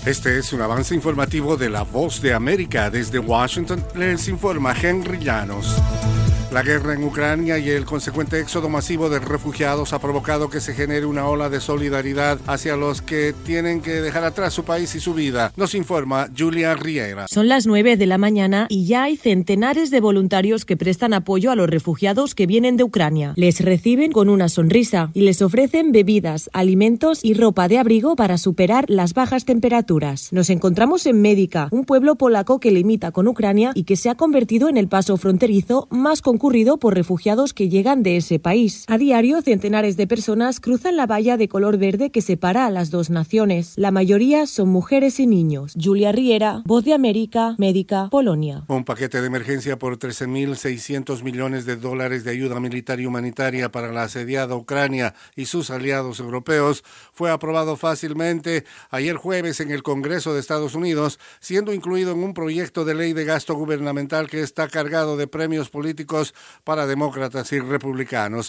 Este es un avance informativo de La Voz de América. Desde Washington les informa Henry Llanos. La guerra en Ucrania y el consecuente éxodo masivo de refugiados ha provocado que se genere una ola de solidaridad hacia los que tienen que dejar atrás su país y su vida. Nos informa Julia Riera. Son las 9 de la mañana y ya hay centenares de voluntarios que prestan apoyo a los refugiados que vienen de Ucrania. Les reciben con una sonrisa y les ofrecen bebidas, alimentos y ropa de abrigo para superar las bajas temperaturas. Nos encontramos en Medica, un pueblo polaco que limita con Ucrania y que se ha convertido en el paso fronterizo más concurrido por refugiados que llegan de ese país. A diario, centenares de personas cruzan la valla de color verde que separa a las dos naciones. La mayoría son mujeres y niños. Julia Riera, Voz de América, Medica, Polonia. Un paquete de emergencia por $13.600 millones de ayuda militar y humanitaria para la asediada Ucrania y sus aliados europeos fue aprobado fácilmente ayer jueves en el Congreso de Estados Unidos, siendo incluido en un proyecto de ley de gasto gubernamental que está cargado de premios políticos para demócratas y republicanos.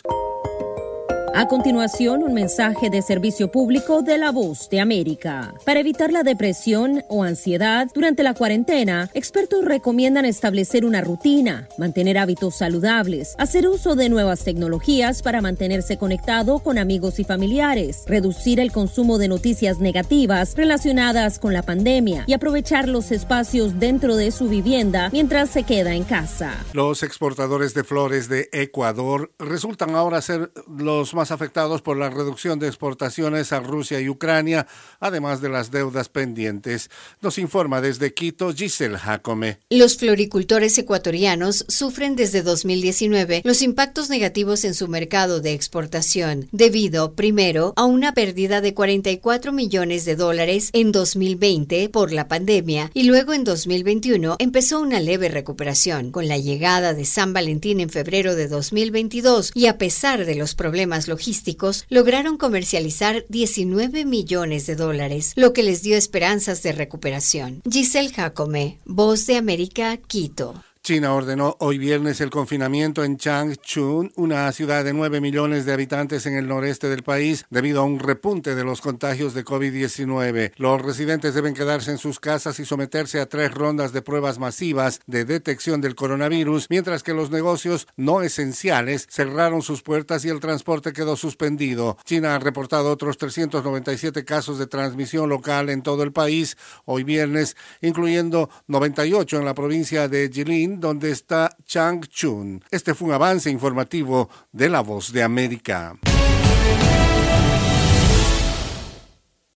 A continuación, un mensaje de servicio público de La Voz de América. Para evitar la depresión o ansiedad durante la cuarentena, expertos recomiendan establecer una rutina, mantener hábitos saludables, hacer uso de nuevas tecnologías para mantenerse conectado con amigos y familiares, reducir el consumo de noticias negativas relacionadas con la pandemia y aprovechar los espacios dentro de su vivienda mientras se queda en casa. Los exportadores de flores de Ecuador resultan ahora ser los más afectados por la reducción de exportaciones a Rusia y Ucrania, además de las deudas pendientes. Nos informa desde Quito Giselle Jacome. Los floricultores ecuatorianos sufren desde 2019 los impactos negativos en su mercado de exportación, debido, primero, a una pérdida de $44 millones en 2020 por la pandemia, y luego en 2021 empezó una leve recuperación. Con la llegada de San Valentín en febrero de 2022 y a pesar de los problemas logísticos, lograron comercializar $19 millones, lo que les dio esperanzas de recuperación. Giselle Jacome, Voz de América, Quito. China ordenó hoy viernes el confinamiento en Changchun, una ciudad de 9 millones de habitantes en el noreste del país, debido a un repunte de los contagios de COVID-19. Los residentes deben quedarse en sus casas y someterse a 3 rondas de pruebas masivas de detección del coronavirus, mientras que los negocios no esenciales cerraron sus puertas y el transporte quedó suspendido. China ha reportado otros 397 casos de transmisión local en todo el país hoy viernes, incluyendo 98 en la provincia de Jilin, donde está Changchun. Este fue un avance informativo de La Voz de América.